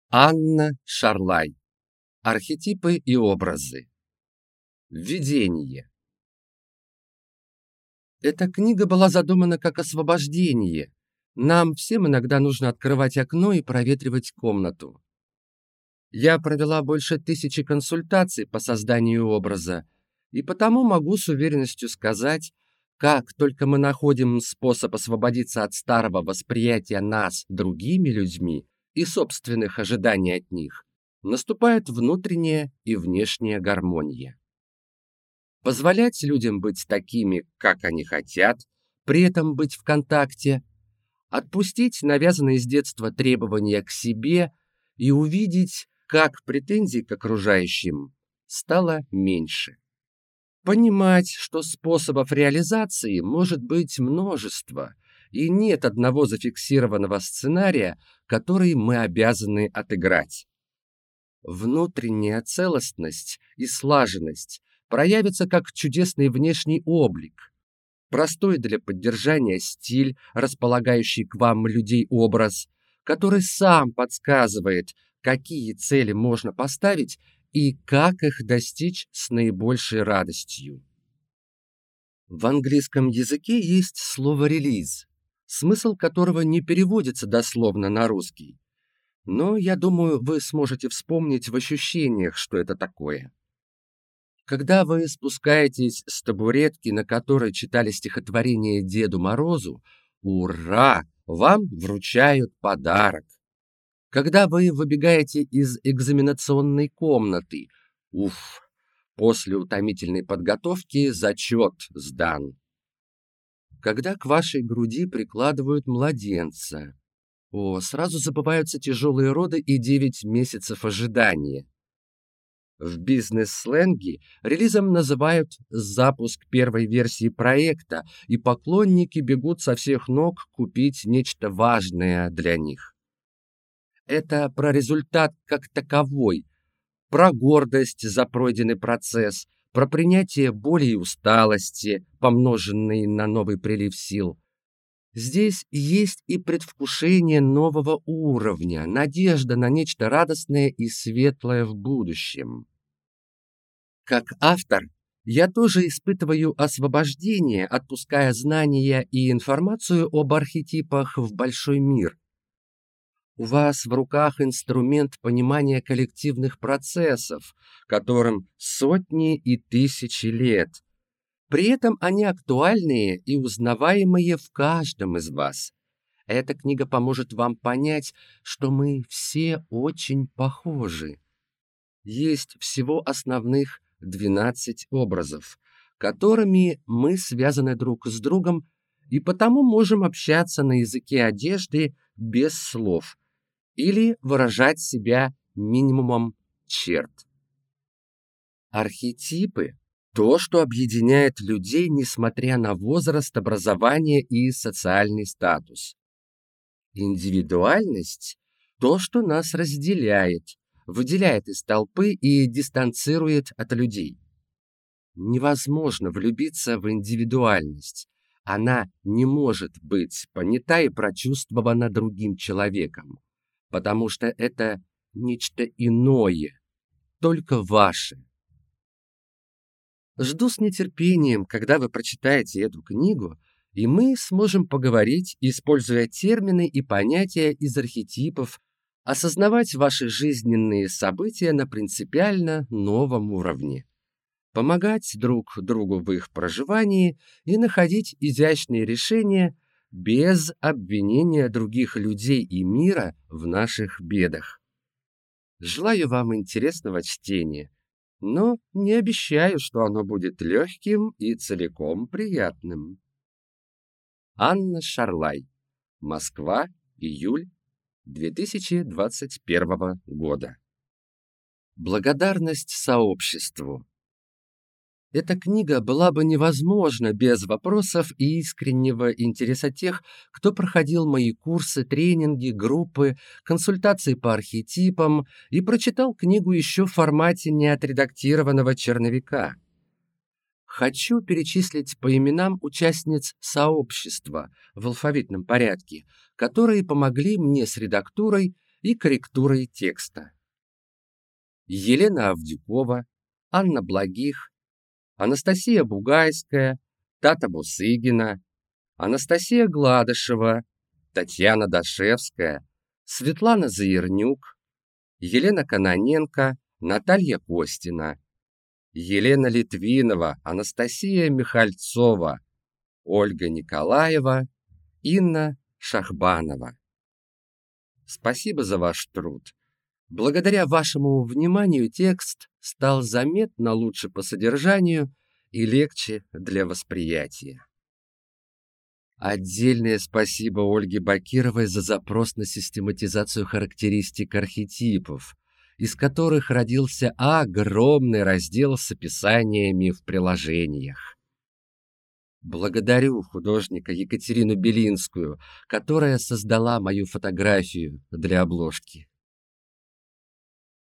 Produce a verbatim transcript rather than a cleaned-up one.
Анна Шарлай. Архетипы и образы. Введение. Эта книга была задумана как освобождение. Нам всем иногда нужно открывать окно и проветривать комнату. Я провела больше тысячи консультаций по созданию образа, и потому могу с уверенностью сказать, как только мы находим способ освободиться от старого восприятия нас другими людьми и собственных ожиданий от них, наступает внутренняя и внешняя гармония. Позволять людям быть такими, как они хотят, при этом быть в контакте, отпустить навязанные с детства требования к себе и увидеть, как претензий к окружающим стало меньше. Понимать, что способов реализации может быть множество, и нет одного зафиксированного сценария, который мы обязаны отыграть. Внутренняя целостность и слаженность проявится как чудесный внешний облик, простой для поддержания стиль, располагающий к вам людей образ, который сам подсказывает, какие цели можно поставить и как их достичь с наибольшей радостью. В английском языке есть слово «релиз», смысл которого не переводится дословно на русский. Но, я думаю, вы сможете вспомнить в ощущениях, что это такое. Когда вы спускаетесь с табуретки, на которой читали стихотворение Деду Морозу, ура, вам вручают подарок. Когда вы выбегаете из экзаменационной комнаты, уф, после утомительной подготовки зачет сдан. Когда к вашей груди прикладывают младенца, о, сразу забываются тяжелые роды и девять месяцев ожидания. В бизнес-сленге релизом называют запуск первой версии проекта, и поклонники бегут со всех ног купить нечто важное для них. Это про результат как таковой, про гордость за пройденный процесс, про принятие боли и усталости, помноженной на новый прилив сил. Здесь есть и предвкушение нового уровня, надежда на нечто радостное и светлое в будущем. Как автор, я тоже испытываю освобождение, отпуская знания и информацию об архетипах в большой мир. У вас в руках инструмент понимания коллективных процессов, которым сотни и тысячи лет. При этом они актуальные и узнаваемые в каждом из вас. Эта книга поможет вам понять, что мы все очень похожи. Есть всего основных двенадцать образов, которыми мы связаны друг с другом и потому можем общаться на языке одежды без слов или выражать себя минимумом черт. Архетипы – то, что объединяет людей, несмотря на возраст, образование и социальный статус. Индивидуальность – то, что нас разделяет, выделяет из толпы и дистанцирует от людей. Невозможно влюбиться в индивидуальность. Она не может быть понята и прочувствована другим человеком, потому что это нечто иное, только ваше. Жду с нетерпением, когда вы прочитаете эту книгу, и мы сможем поговорить, используя термины и понятия из архетипов, осознавать ваши жизненные события на принципиально новом уровне, помогать друг другу в их проживании и находить изящные решения без обвинения других людей и мира в наших бедах. Желаю вам интересного чтения, но не обещаю, что оно будет легким и целиком приятным. Анна Шарлай. Москва, июль две тысячи двадцать первого года. Благодарность сообществу. Эта книга была бы невозможна без вопросов и искреннего интереса тех, кто проходил мои курсы, тренинги, группы, консультации по архетипам и прочитал книгу еще в формате неотредактированного черновика. Хочу перечислить по именам участниц сообщества в алфавитном порядке, которые помогли мне с редактурой и корректурой текста. Елена Авдюкова, Анна Благих, Анастасия Бугайская, Тата Бусыгина, Анастасия Гладышева, Татьяна Дашевская, Светлана Заернюк, Елена Кононенко, Наталья Костина, Елена Литвинова, Анастасия Михальцова, Ольга Николаева, Инна Шахбанова. Спасибо за ваш труд. Благодаря вашему вниманию текст стал заметно лучше по содержанию и легче для восприятия. Отдельное спасибо Ольге Бакировой за запрос на систематизацию характеристик архетипов, из которых родился огромный раздел с описаниями в приложениях. Благодарю художника Екатерину Белинскую, которая создала мою фотографию для обложки.